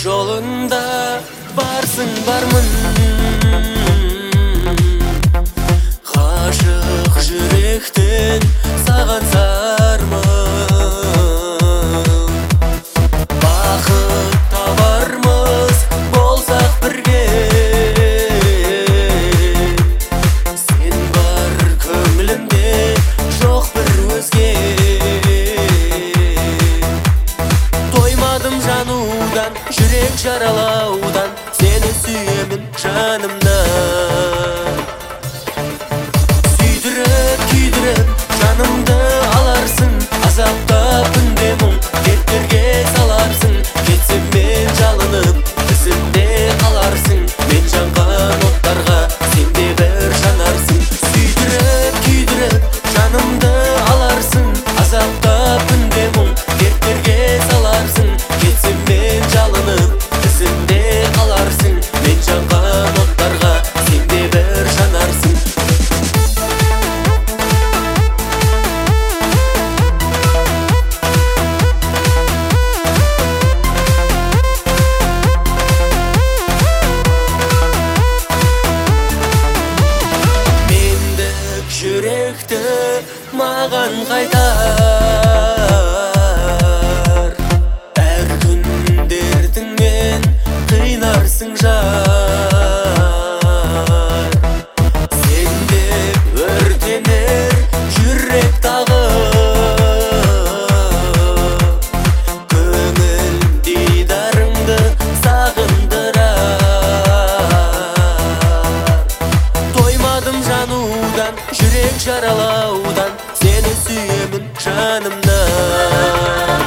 жолында барсың бармын, ғашық жүректен саған зармын. Бақыт табармыз болсақ бірге, сен бар көңілімде, жоқ бір өзге. Тоймадым жанудан, жүрек жаралаудан, сені сүйемін жанымнан. Сүйдіріп, күйдіріп, жанымды аларсың, азаптап үнде мұң, дерттерге саларсың. Кетсем мен жалынып, ізімде қаларсың, мен жанған оттарға сен де бір жанарсың. Сүйдіріп, күйдіріп, жанымды аларсың, азаптап үнде мұң, дерттерге саларсың. Кетсем мен жалынып, ізімде қаларсың, мен жанған оттарға сен де бір жанарсың. Мендік жүректі маған қайтар, әр күн дертіңмен қинарсың жар. Сен деп өртенер жүрек тағы, көңіл дидарыңды сағындырар. Тоймадым жанудан, жүрек жаралаудан, сені сүйемін жанымнан.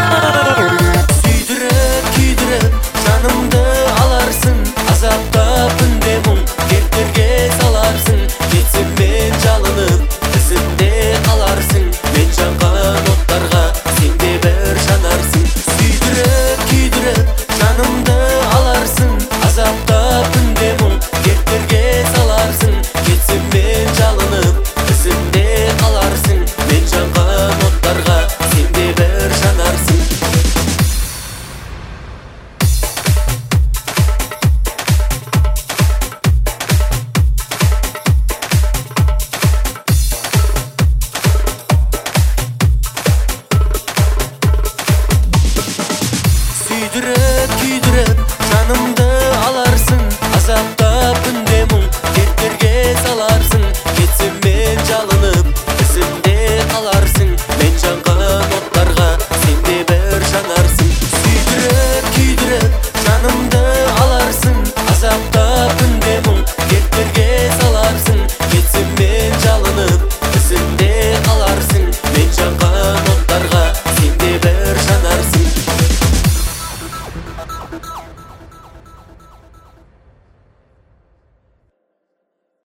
Сүйдіріп, күйдіріп, жанымды аларсың, азаптап үнде мұң, дерттерге саларсың. Кетсем мен жалынып, ізімде қаларсың, мен жанған оттарға сен де бір жанарсың. Сүйдіріп, күйдіріп, жанымды аларсың, азаптап үнде мұң, дерттерге саларсың. Кетсем мен жалынып, ізімде қаларсың, мен жанған оттарға сен де бір жанарсың. Сүйдіріп, күйдіріп, жанымды аларсың, азаптап үнде мұң, дерттерге саларсың.